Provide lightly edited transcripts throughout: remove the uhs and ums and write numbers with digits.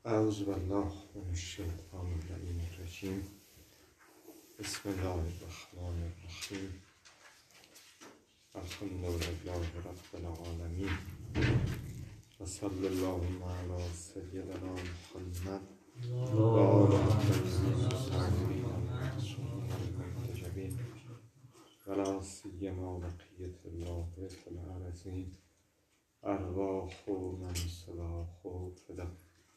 اعوذ بالله من الشیطان اللعین الرجیم. بسم الله الرحمن الرحیم. الحمد لله رب العالمین و صلی اللهم علی سیدنا محمد و آل الطیبین الطاهرین المعصومین المنتجبین و لا سیما بقیة الله فی الارضین ارواح من صلاح فدا.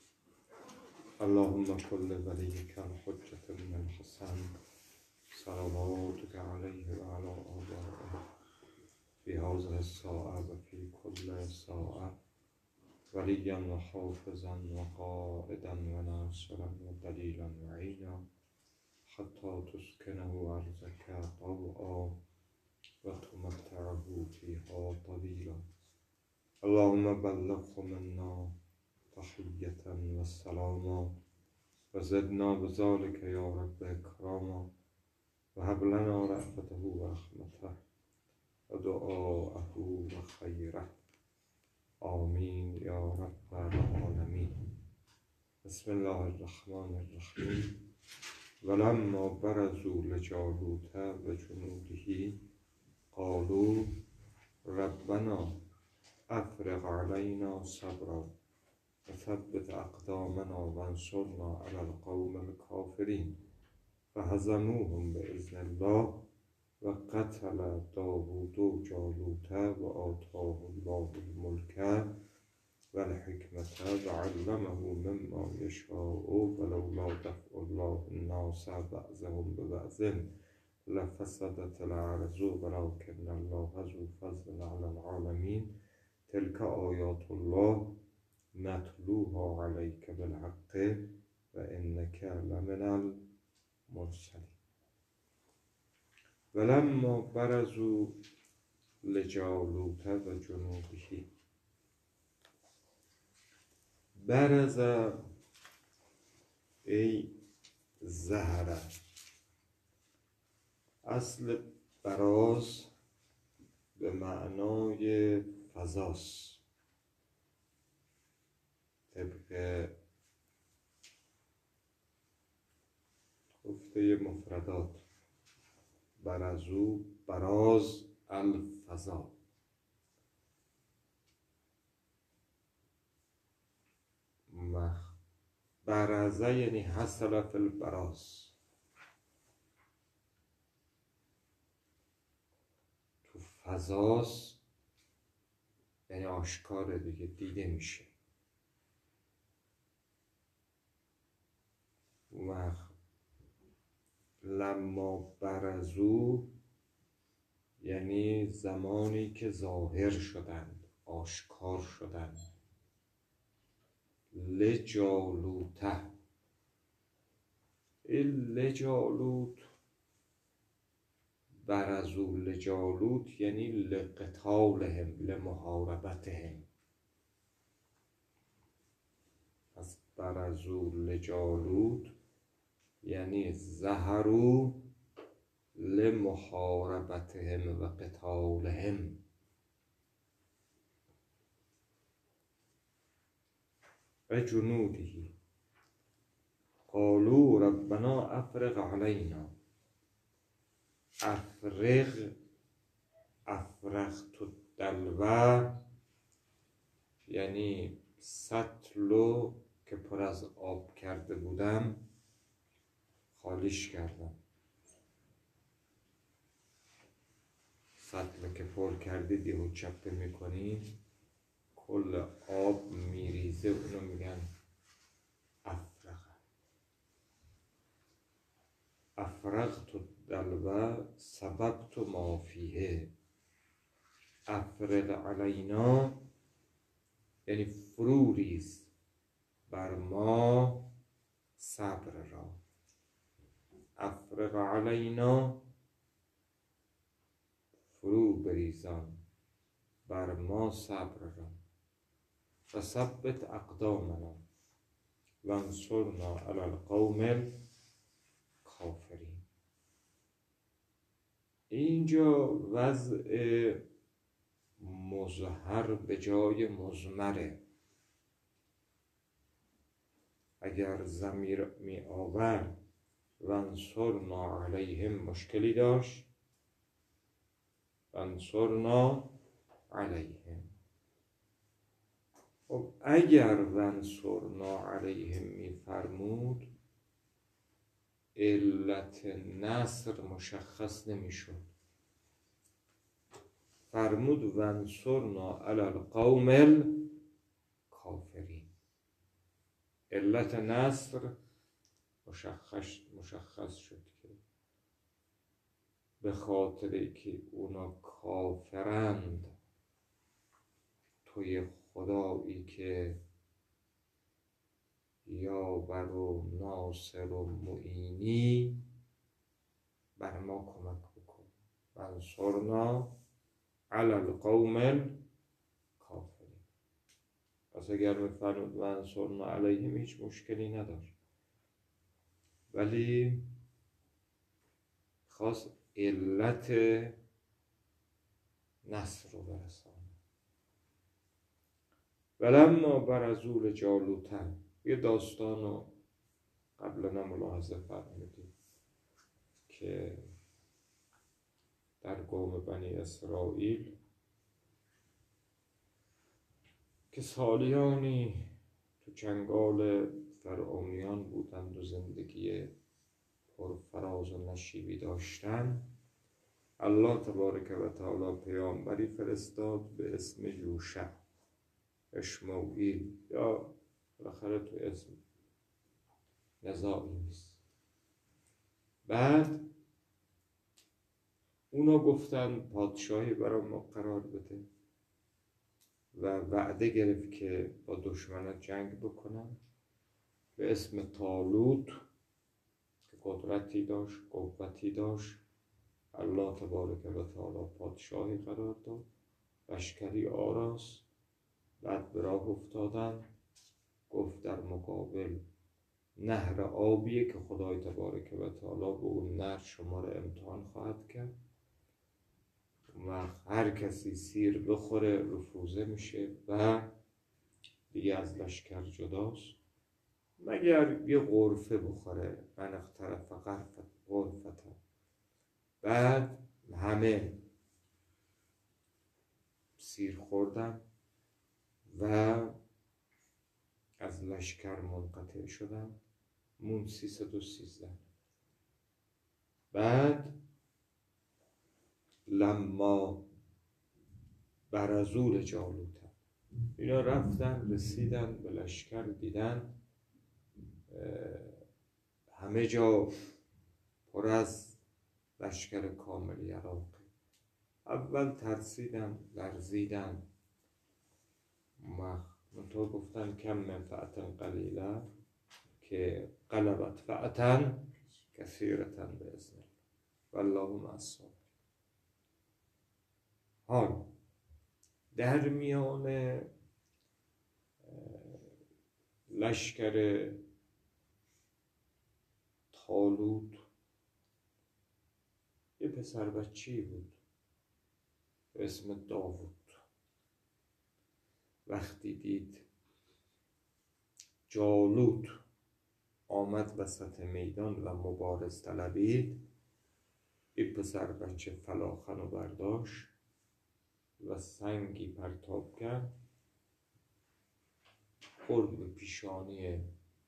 اللهم كل وليك الحجة بن الحسن صلواتك عليه وعلى آبائه في هذه الساعة وفي كل ساعة وليا وحافظا وقائدا وناصرا ودليلا وعينا حتى تسكنه أرضك طوعا وتمتعه فيها طويلا. اللهم بلغه منا تحية والسلاما وزدنا بذلك يا رب إكراما وهب لنا رأفته ورحمته ودعاءه وخيره آمين يا رب العالمين. بسم الله الرحمن الرحيم. ولما برزوا لجالوت وجنوده قالوا ربنا أفرغ علينا صبرا وثبت أقدامنا وانصرنا على القوم الكافرين فهزموهم بإذن الله وقتل داود جالوت وآتاه الله الملك والحكمة وعلمه مما يشاء ولولا دفع الله الناس بعضهم ببعض لفسدت الأرض ولكن الله ذو فضل على العالمين. تلك آيات الله نتلوها عليك بالحق وإنك لمن المرسلين. ولما برزوا لجالوت وجنوده. برز ای زهره. اصل براز به معنای فضاست. طبق گفته مفردات برزو براز الفضا. برزه یعنی حصل فی البراز، تو فضاست یعنی آشکاره دیگه، دیده میشه. و لما برزو یعنی زمانی که ظاهر شدند، آشکار شدند. لجالوت، این لجالوت برزو لجالوت یعنی لقتالهم لمحاربتهم. از برزو لجالوت یعنی ظهروا لمحاربتهم و قتالهم. و جنوده قالوا ربنا افرغ علينا. افرغ، افرغت الدلو یعنی سطلو که پر از آب کرده بودم خالیش کردم. سطل که پر کردید یهو چپه میکنید کل آب میریزه، اونو میگن افرغ. افرغت الدلو سببت ما فیه. افرغ علینا یعنی فرو ریز بر ما صبر را. افرغ علینا فرو بریزان بر ما صبر را. فثبت اقدامنا وانصرنا علی القوم الکافرین. اینجا وضع مظهر به جای مضمره. اگر ضمیر می آورد وانصرنا علیهم مشکلی داشت، وانصرنا علیهم. خب اگر وانصرنا علیهم می فرمود علت نصر مشخص نمی شد. فرمود وانصرنا علی القوم الکافرین. علت نصر مشخص شد که به خاطر که اونا کافرند، توی خدایی که یاور و ناصر و معینی، بر ما کمک بکن. وانصرنا علی القوم الکافرین. پس اگر میفرمود وانصرنا علیهم هیچ مشکلی نداشت، ولی خواست علت نصر رو برسانه. ولما برزوا لجالوت، یه داستان رو قبلا ملاحظه فرمودیم که در قوم بنی اسرائیل که سالیانی تو چنگال فرعونیان بودند و زندگی پرفراز و نشیبی داشتن، الله تبارک و تعالی پیامبری فرستاد به اسم یوشع، اشمعیل، یا بالاخره تو اسم نزاعی نیست. بعد اونا گفتن پادشاهی برای ما قرار بده و وعده گرفت که با دشمنان جنگ بکنن. به اسم طالوت که قدرتی داشت، قوتی داشت، الله تبارک و تعالی پادشاهی قرار داد، لشکری آراست. بعد به راه افتادن، گفت در مقابل نهر آبیه که خدای تبارک و تعالی به اون نهر شما را امتحان خواهد کرد و هر کسی سیر بخوره رفوزه میشه و دیگه از لشکر جداست، مگر یه غرفه بخوره، من اخترف غرفتا. بعد همه سیر خوردن و از لشکر منقطع شدن، مون 313. بعد لما برزوا لجالوت، اینا رفتن رسیدن به لشکر، دیدن همه جا پر از لشکر کامل یراق. اول ترسیدن، لرزیدن، منطقه گفتن کم من فئة قلیله که غلبت فئة کثیرة باذن الله والله مع الصابرین. حال در میان لشکر طالوت یه پسر بچه‌ای بود به اسم داوود. وقتی دید جالوت آمد وسط میدان و مبارز طلبید، این پسر بچه فلاخن رو برداشت و سنگی پرتاب کرد، خورد به پیشانی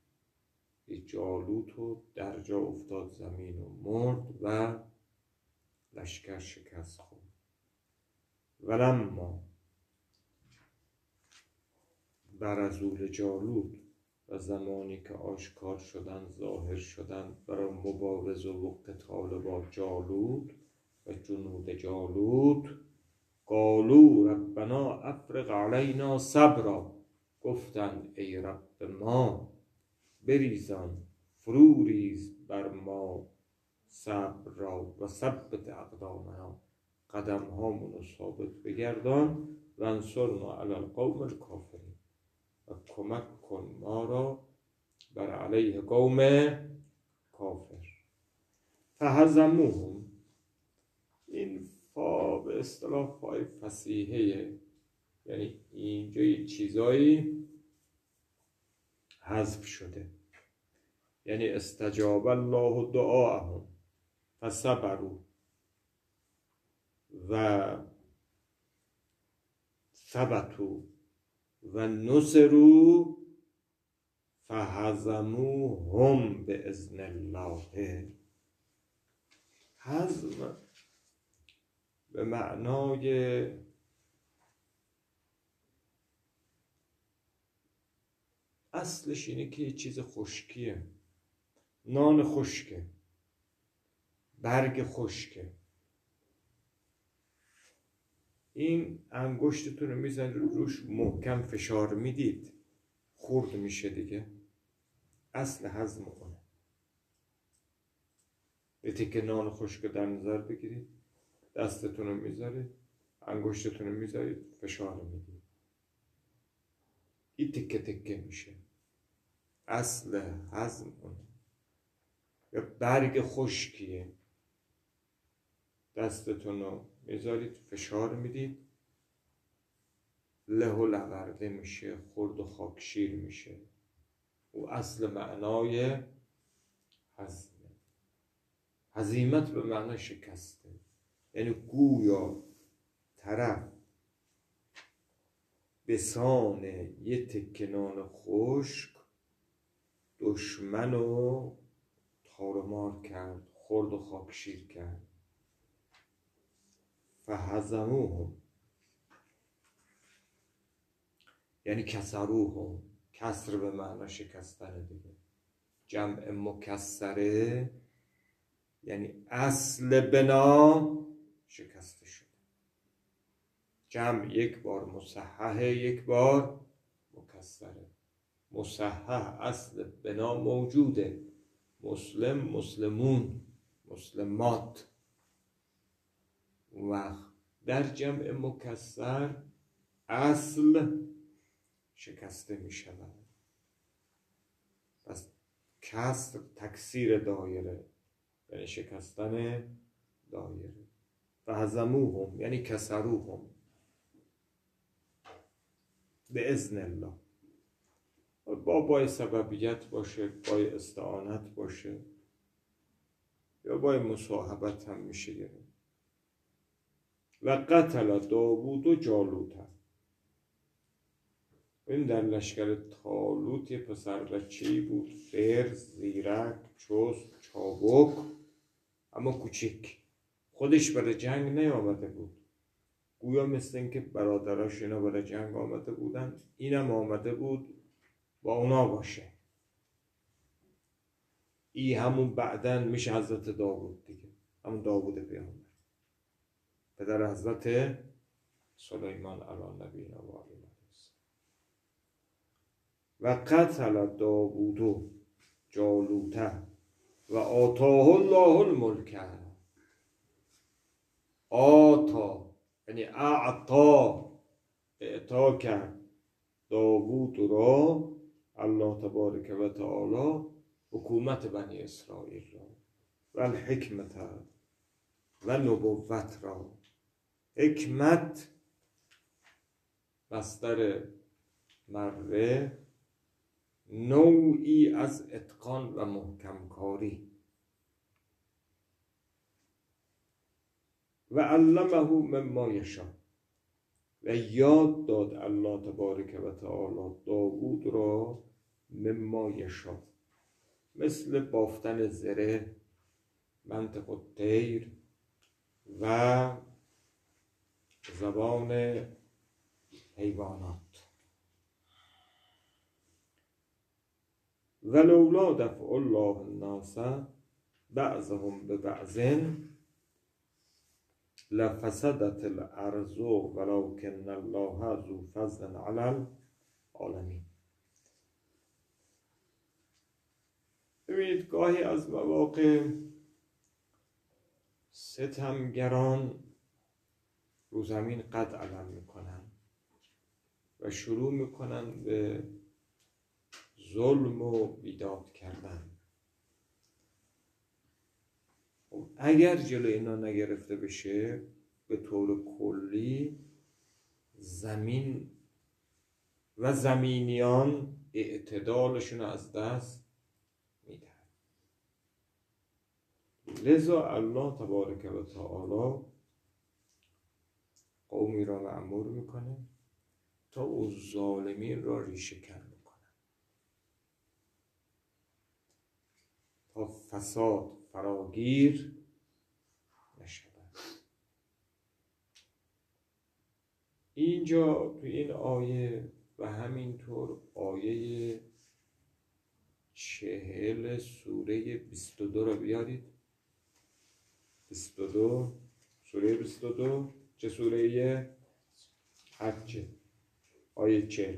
جالوت و در جا افتاد زمین و مرد و لشکر شکست خورد. ولما برزوا لجالوت، و زمانی که آشکار شدن، ظاهر شدن برای مبارزه و قتال با جالوت و جنود جالوت، قالوا ربنا افرغ علینا صبرا، گفتند ای رب ما بریزان، فرو ریز بر ما صبر را، و ثبت اقدامنا، قدم هامون رو ثابت بگردان، و انصرنا علی القوم الکافرین، و کمک کن ما را بر علیه قوم کافر. فهزموهم، این فا به اصطلاح فای فصیحه، یعنی اینجا یه چیزایی حذف شده. یعنی استجاب الله دعاءهم فصبروا و ثبتوا و نصروا فهزموهم باذن الله. هزم به معنای اصلش اینه که یه چیز خشکیه، نان خشکه، برگ خشکه. این انگشتتون رو میزنید روش محکم فشار میدید خرد میشه دیگه. اصل هضم اونه. یه تکه نان خشک در نظر بگیرید، دستتون رو میذارید، انگشتتون رو میذارید، فشار میدید، این تکه تکه میشه. اصل هضم اونه. یا برگ خشکیه، دستتون رو میذارید، فشار میدید، له و لورده میشه، خرد و خاکشیر میشه. او اصل معنای هضم. هزیمت به معنای شکسته، یعنی گویا طرف به سان یه تکه نان خشک دشمن رو تارمار کرد، خرد و خاکشیر کرد. فهزموهم یعنی کسروهم. کسر به معنی شکستن دیگه. جمع مکسره یعنی اصل بنا شکسته شده. جمع یک بار مصححه، یک بار مکسره. مصحح اصل بنا موجوده، مسلم، مسلمون، مسلمات. و در جمع مکسر اصل شکسته می شود. پس کسر تکسیر دایره، یعنی شکستن دایره. فهزموهم یعنی کسروهم به اذن الله. با سببیت باشه، با استعانت باشه، یا با مصاحبت هم میشه گرفت. و قتل داوود و جالوت. این در لشکر طالوت یه پسر بچه‌ای بود، فرز، زیرک، چست، چابک، اما کوچیک. خودش برای جنگ نیامده بود. گویا مثل این که برادراش اینا برای جنگ آمده بودن، اینم آمده بود با اونا باشه. ای همون بعدن میشه حضرت داوود دیگه، همون داوود پیامبر، پدر حضرت سلیمان علی نبینا و علیه السلام. و قتل داوود جالوت و آتاه الله الملک. آتا یعنی اعطا کرد داوود را الله تبارک و تعالی حکومت بنی اسرائیل را و الحکمت و نبوت را. حکمت مصدر مره، نوعی از اتقان و محکم کاری. و علمه مما یشاء و یاد داد الله تبارک و تعالی داوود را مما یشاء، مثل بافتن زره، منطق الطیر و زبان حیوانات. ولولا دفع الله الناس بعضهم ببعض لفسدت الارض ولکن الله ذو فضل علی العالمین. ببینید گاهی از مواقع ستمگران رو زمین قد علم میکنن و شروع میکنن به ظلم و بیداد کردن. اگر جلوی اینا نگرفته بشه، به طور کلی زمین و زمینیان اعتدالشون از دست میدن. لذا الله تبارک و تعالی قومی را مأمور میکنه تا او ظالمین را ریشه کن بکنه، تا فساد فراگیر نشود. اینجا تو این آیه و همینطور آیه 40 سوره 22 رو بیارید. 22 سوره 22 چه سوره؟ حج، آیه 40.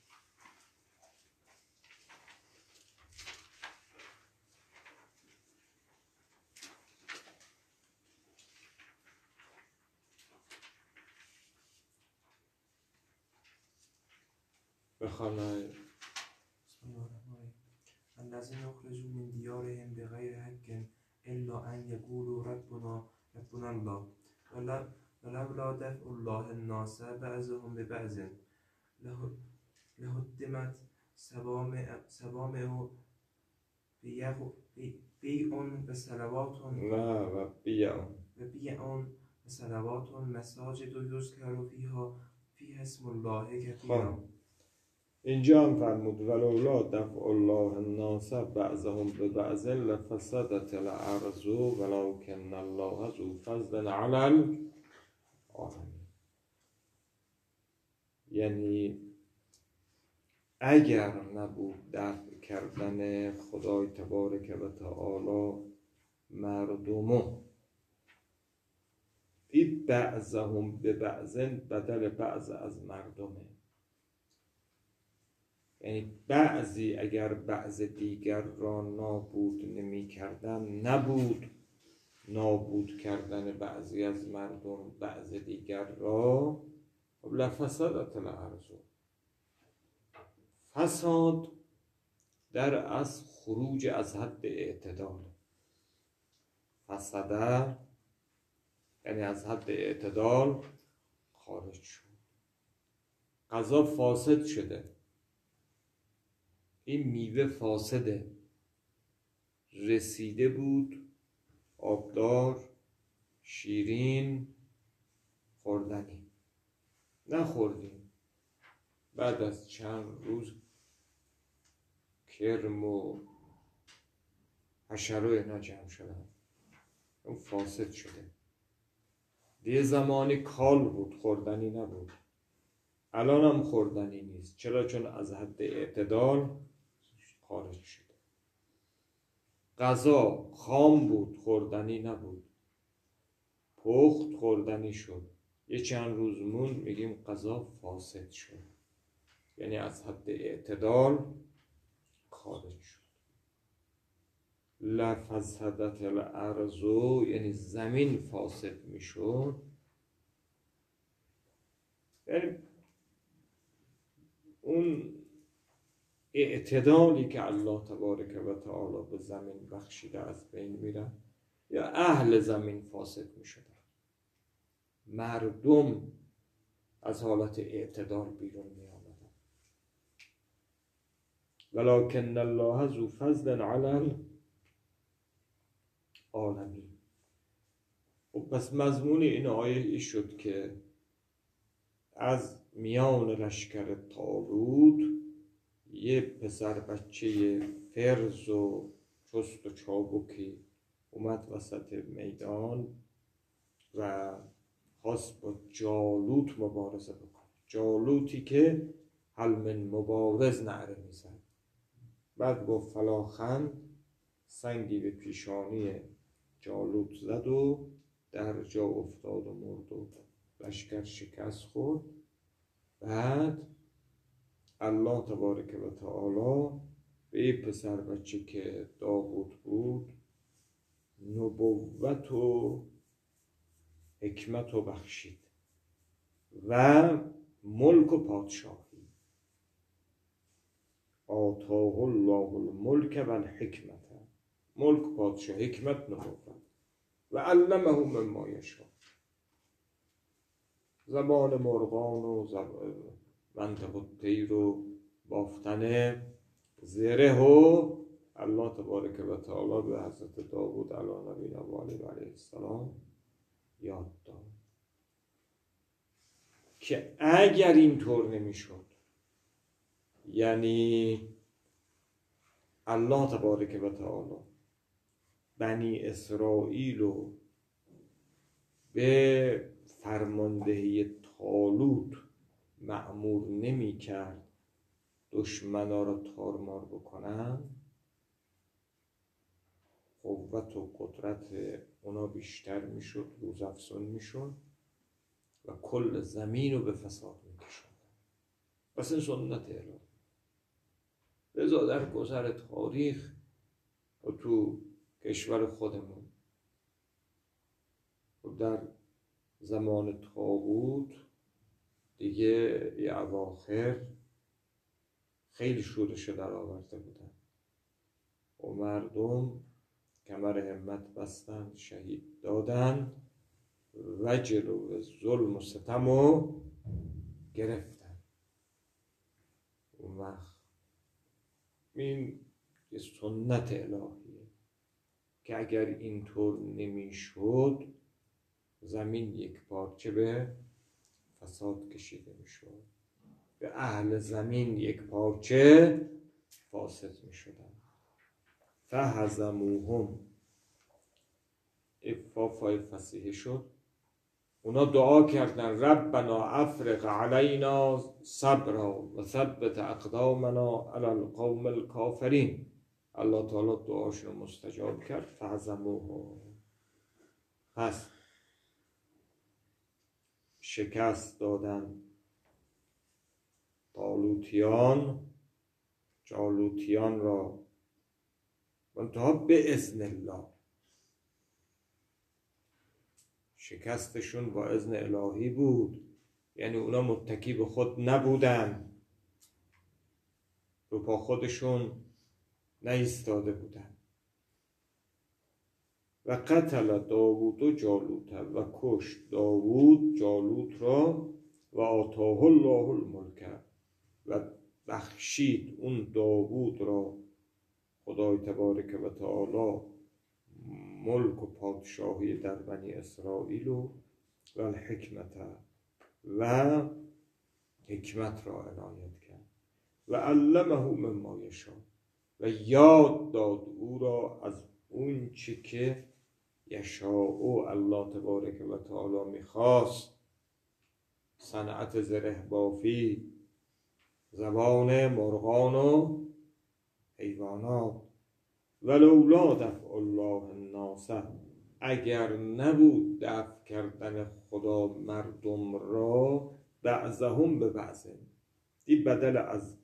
بخوانید. بسم الله الرحمن الرحیم. الذين يخرجون من ديارهم بغير حق إلا أن يقولوا ربنا الله ولولا دفع الله الناس بعضهم ببعض لهدمت صوامع بيع وصلوات وصلوات مساجد يذكر فيها اسم الله كثيرا. اینجا هم فرمود ولولا دفع الله الناس بعضهم ببعض لفسدت الارض ولكن الله ذو فضل على العالمین. یعنی اگر نبود دفع کردن خدای تبارک و تعالی مردمو، این بعضهم ببعض بدل بعض از مردمه، یعنی بعضی اگر بعض دیگر را نابود نمی کردن، نبود نابود کردن بعضی از مردم بعض دیگر را، لفسدت الارض. فساد در از خروج از حد اعتدال. فسده یعنی از حد اعتدال خارج شد، غذا فاسد شده، این میوه فاسده، رسیده بود آبدار شیرین خوردنی، نخوردیم، بعد از چند روز کرم و حشره اینا جمع شدن، اون فاسد شده. یه زمانی کال بود، خوردنی نبود، الان هم خوردنی نیست. چرا؟ چون از حد اعتدال خارج شده. غذا خام بود، خوردنی نبود، پخت خوردنی شد، یه چند روز مون میگیم غذا فاسد شد، یعنی از حد اعتدال خارج شد. لفسدت الارض یعنی زمین فاسد میشد، یعنی اون اعتدالی که الله تبارک و تعالی به زمین بخشیده از بین میره، یا اهل زمین فاسد میشدن، مردم از حالت اعتدال بیرون می آمدن. ولکن الله ذو فضل علی العالمین. خب پس مضمون این آیه ای شد که از میان لشکر طالوت یه پسر بچه فرز و چست و چابکی اومد وسط میدان و خواست با جالوت مبارزه بکنه. جالوتی که هل من مبارز نعره میزد. بعد با فلاخند سنگی به پیشانی جالوت زد و در جا افتاد و مرد و لشکر شکست خورد. بعد الله تبارک و تعالی به این پسر بچه که داوود بود نبوت و حکمت و بخشید و ملک و پادشاهی. آتاه الله الملک و الحکمت، ملک، پادشاهی، حکمت، نبوت. و علمه مما یشاء، زبان مرغان و منطق الطیر و بافتن زره و الله تبارک و تعالی به حضرت داوود علی نبینا و علیه السلام یاد داد که اگر اینطور نمیشد، یعنی الله تبارک و تعالی بنی اسرائیل رو به فرماندهی طالوت مأمور نمی کرد دشمنا را تارمار بکنن، قوت و قدرت اونا بیشتر میشد، روزافزون میشد و کل زمین رو به فساد میکشد. پس این سنت الهی. لذا در گذر تاریخ و تو کشور خودمون و در زمان طاغوت دیگه یه اواخر خیلی شورش در آورده بودن و مردم کمر همت بستن، شهید دادن و جلو ظلم و ستم رو گرفتن. اون وقت این یه سنت الهیه که اگر اینطور نمیشد زمین یک پارچه به فساد کشیده میشد، به اهل زمین یک پارچه فاسد میشدن. فهزموهم، افافای فصیحه شد، اونا دعا کردن ربنا افرغ علینا صبرا و ثبت اقدامنا علی القوم الکافرین. الله تعالی دعاشون رو مستجاب کرد. فهزموهم، پس شکست دادن جالوتیان را، منتها به اذن الله. شکستشون با اذن الهی بود، یعنی اونا متکی به خود نبودن، رو پا خودشون نایستاده بودن. و قتل داوود و جالوت، و کشت داوود جالوت را و آتاه الله الملک، و بخشید اون داوود را خدای تبارک و تعالی ملک و پادشاهی در بنی اسرائیل و الحکمت، و حکمت را عنایت کرد. و علمه مما یشاء، و یاد داد او را از اون چی که یشاء الله تبارک و تعالی میخواست. صنعت زره بافی، زبان مرغان و حیوانات. ولولا دفع الله الناس، اگر نبود دفع کردن خدا مردم را بعضهم به بعض، این بدل از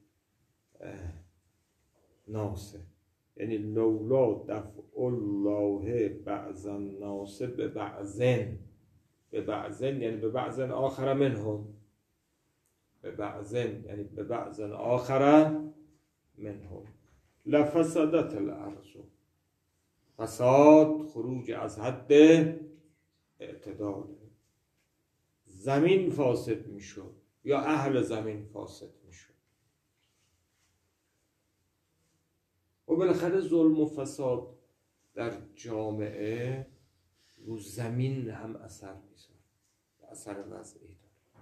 ناسه، یعنی لولا دفع الله بعض الناس به بعضن، یعنی به بعض آخر منهم، به بعضن یعنی به بعض آخر منهم، لفسدت الارض، فساد خروج از حد اعتدال، زمین فاسد میشد یا اهل زمین فاسد میشد. و بالاخره ظلم و فساد در جامعه رو زمین هم اثر میذاره، اثر وضعی داره.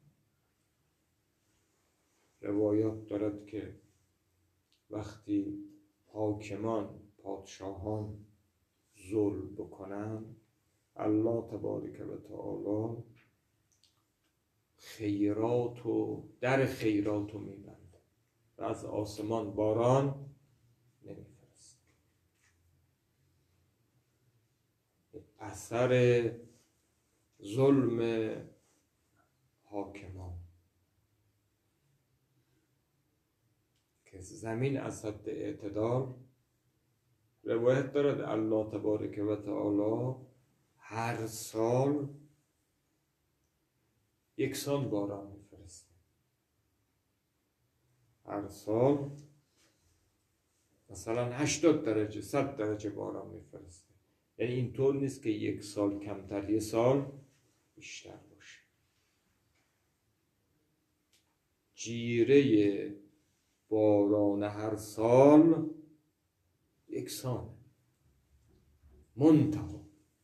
روایات دارد که وقتی حاکمان، پادشاهان ظلم بکنن، الله تبارک و تعالی در خیرات رو میبنده و از آسمان باران نمیفرست. اثر ظلم حاکمان که زمین از حد اعتدال، روایت دارد الله تبارک و تعالی هر سال یکسان باران میفرسته. هر سال مثلا 80 درجه 100 درجه باران میفرسته. یعنی اینطور نیست که یک سال کمتر یک سال بیشتر باشه. جیره باران هر سال یکسانه. منتها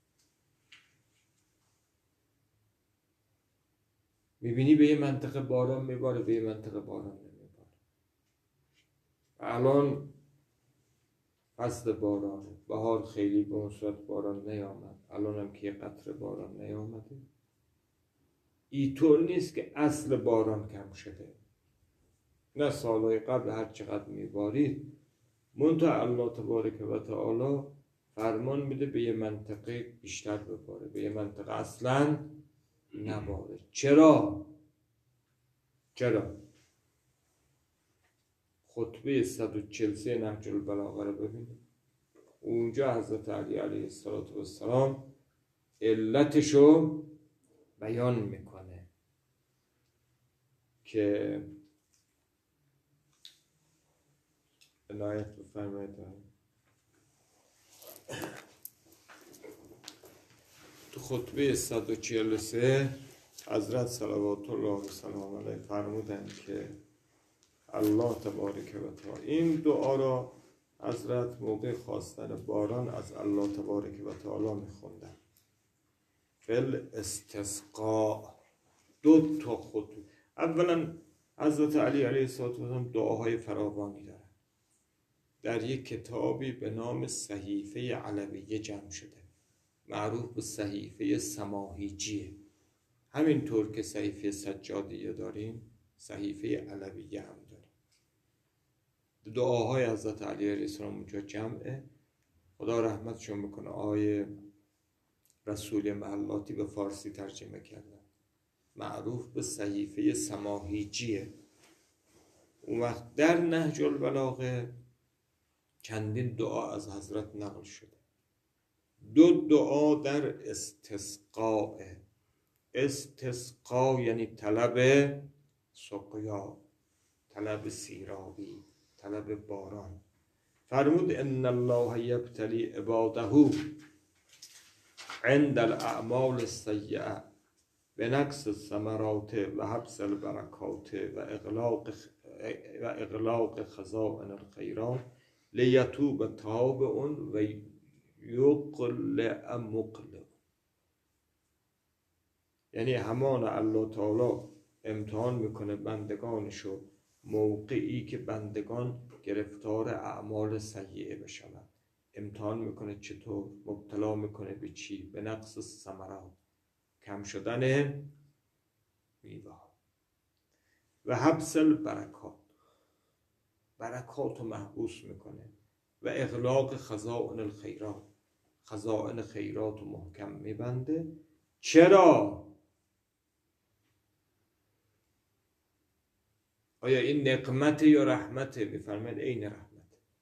میبینی به یه منطقه باران میباره، به یه منطقه باران نمیباره. الان فصل بارانه، بهار خیلی به اون صورت باران نیامد، الان هم که یه قطره باران نیامده. اینطور نیست که اصل باران کم شده، نه سالهای قبل هر چقدر میبارید، منتها الله تبارک و تعالی فرمان میده به یه منطقه بیشتر بباره، به یه منطقه اصلا نباره. چرا؟ خطبه 143 نهج البلاغه رو ببینید، اونجا حضرت علی علیه السلام علتشو بیان میکنه که عنایت بفرمایید. تو خطبه 143 حضرت صلوات الله و سلام علیه فرمودن که الله تبارک و تعالی این دعا را حضرت موقع خواستن باران از الله تبارک و تعالی میخوندن. فل استسقاء دو تا خطبه. اولا حضرت علی علیه السلام دعاهای فراوانی دارن، در یک کتابی به نام صحیفه علویه جمع شده، معروف به صحیفه سماحیجیه. همینطور که صحیفه سجادیه داریم، صحیفه علویه هم داریم. دعاهای حضرت علی علیه السلام اونجا جمعه. خدا رحمتشون بکنه، آقای رسول محلاتی به فارسی ترجمه کردن، معروف به صحیفه سماحیجیه. اون وقت در نهج البلاغه چندین دعا از حضرت نقل شده. دو دعا در استسقاء. استسقا یعنی طلب سقیا، طلب سیرابی، طلب باران. فرمود ان الله یبتلی عباده عند الاعمال السیئه بنقص الثمرات و حبس البرکات و اغلاق خزائن الخیرات لیتوب تابع و یقلع مقلع. یعنی همان الله تعالی امتحان میکنه بندگانشو موقعی که بندگان گرفتار اعمال سیئه بشن. امتحان میکنه چطور؟ مبتلا میکنه به چی؟ به نقص ثمرات، کم شدن میوه و حبس البرکات، برکات رو محبوس میکنه و اغلاق خزائن الخیرات، خزائن خیرات رو محکم میبنده. چرا؟ آیا این نقمت یا رحمت؟ میفرماید عین رحمت،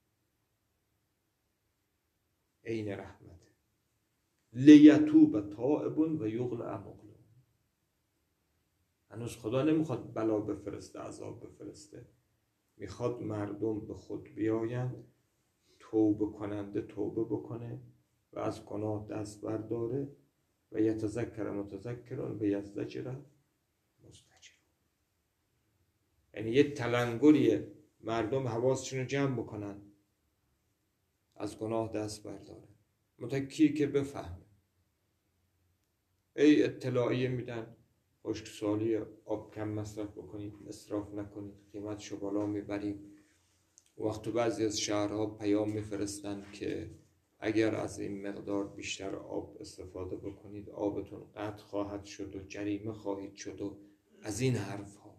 عین رحمت. لیتوب تائب و یقلع مقلع. هنوز خدا نمیخواد بلا بفرسته، عذاب بفرسته، میخواد مردم به خود بیایند، توبه کننده توبه بکنه و از گناه دست برداره و یتذکر متذکرون و یزدجر مزدجر. یعنی یه تلنگریه، مردم حواسشون رو جمع بکنن، از گناه دست برداره. متکی که بفهمه. ای اطلاعیه میدن خشکسالی آب کم مصرف بکنید، اسراف نکنید، قیمتشو بالا میبریم. وقت بعضی از شهرها پیام میفرستن که اگر از این مقدار بیشتر آب استفاده بکنید آبتون قطع خواهد شد و جریمه خواهید شد و از این حرف ها.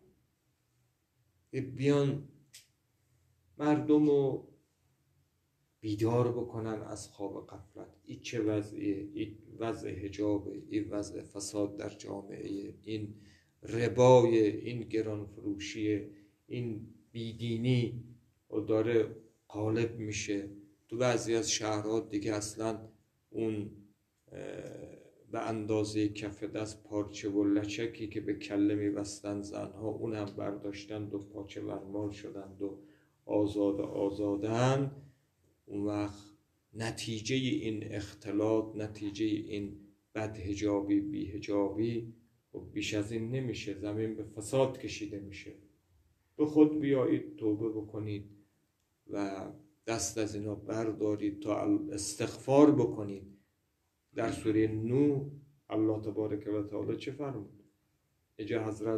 بیان مردم رو بیدار بکنن از خواب غفلت. این چه وضعیه؟ این وضع حجابه، این وضع فساد در جامعه، این ربای، این گرانفروشی، این بیدینی و داره غالب میشه. تو بعضی از شهرها دیگه اصلا اون به اندازه کف دست پارچه و لچکی که به کله میبستن زنها، اون هم برداشتن و پاچه ورمال شدند و آزادن. اون وقت نتیجه این اختلاط، نتیجه این بدحجابی بیحجابی و بیش از این نمیشه، زمین به فساد کشیده میشه. به خود بیایید توبه بکنید و دست از اینا بردارید تا استغفار بکنید. در سوره نوح الله تبارک و تعالی چه فرمود؟ اینجا حضرت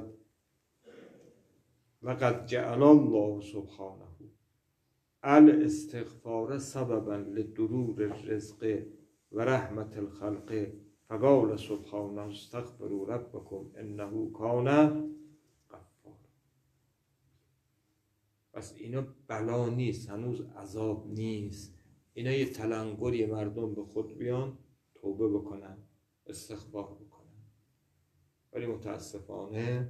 لقد جعل الله سبحانه الاستغفار سببا لدرور الرزق و رحمت الخلق فقال سبحانه استغفروا ربکم انه کان غفارا. پس اینا بلا نیست، هنوز عذاب نیست. اینا یه تلنگری مردم به خود بیان، توبه بکنن، استغفار بکنن. ولی متاسفانه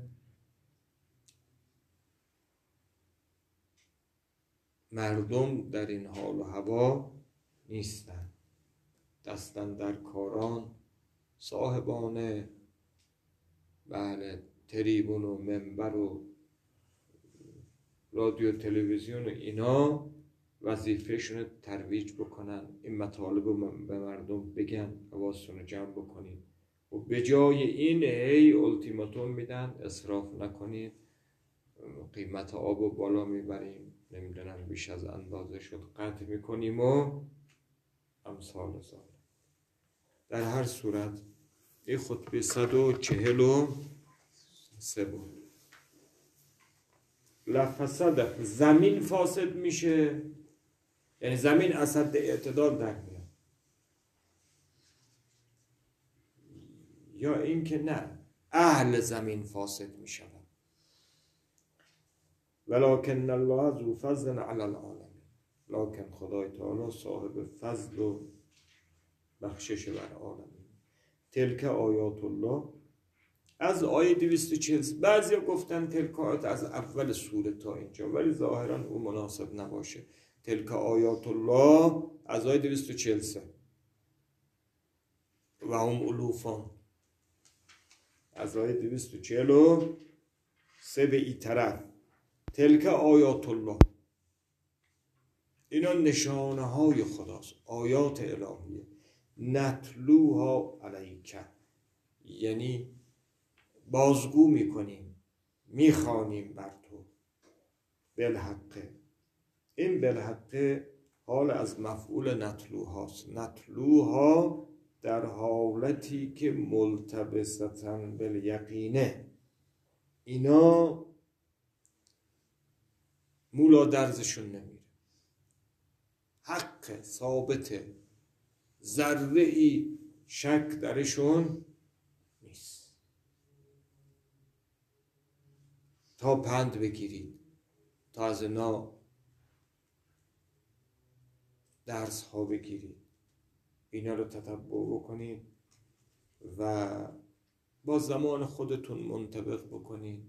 مردم در این حال و هوا نیستن، دستن در کاران، صاحبان تریبون و منبر و رادیو تلویزیون و اینا وظیفهشون ترویج بکنن، این مطالب رو به مردم بگن، حواستون رو جمع بکنید و به جای این هی التیماتوم میدن اسراف نکنید، قیمت آب رو بالا میبریم، نمیدونم بیش از اندازه شد قطع میکنیم و امثال ذالک. در هر صورت این خطبه 143 بود. لفسد، زمین فاسد میشه، یعنی زمین از حد اعتدال در میاد، یا اینکه نه اهل زمین فاسد میشن. ولکن الله ذو فضل علی العالمین، لکن خدای تعالی صاحب فضل و بخشش بر عالمین. تلک آیات الله، از آیه 240. بعضی گفتن تلک آیات از اول سوره تا اینجا، ولی ظاهرا اون مناسب نباشه. تلک آیات الله از آیه 243 و هم الوفان، از آیه 243 به این طرف. تلک آیات الله، اینا نشانه های خداست، آیات الهیه. نتلوها علیک، یعنی بازگو میکنیم، میخوانیم بر تو. بالحق، این بالحق حال از مفعول نتلوهاست. نتلوها در حالتی که ملتبستن بالیقینه، اینا مولا درزشون نمیره، حق ثابته، ذره ای شک درشون نیست. تا پند بگیرید، تا از اینا درس ها بگیرید، اینا رو تتبع بکنید و با زمان خودتون منطبق بکنید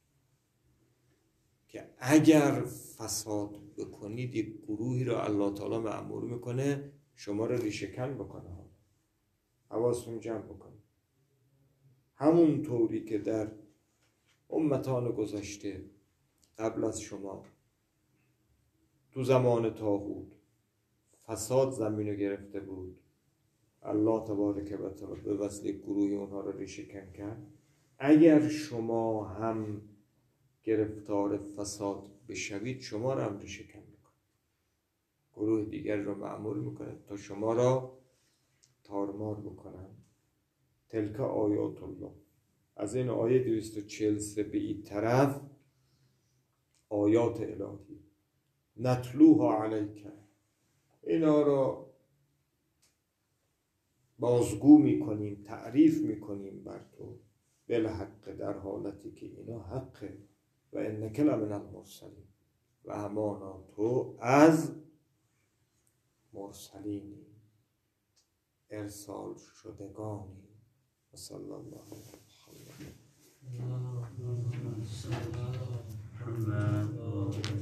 که اگر فساد بکنید یک گروهی رو الله تعالی مأمور میکنه شما رو ریشه‌کن بکنه. حواستون جمع بکنید. همون طوری که در امتان گذشته قبل از شما تو زمان طاغوت فساد زمین رو گرفته بود، الله تبارک و تعالی به وسیله گروهی اونها رو ریشه‌کن کرد. اگر شما هم گرفتار فساد بشوید شما رو هم ریشه‌کن میکنه، گروه دیگر رو مأمور میکنه تا شما را تارمار بکنن. تلک آیات الله، از این آیه 243 به این طرف آیات الهی. نتلوها علیک، اینا را بازگو میکنیم، تعریف میکنیم بر تو. بالحق، در حالتی که اینا حقه. و انک لمن المرسلین، و همانا تو از مرسلینی، ارسال شدگانی. و صلی الله علیه و سلم.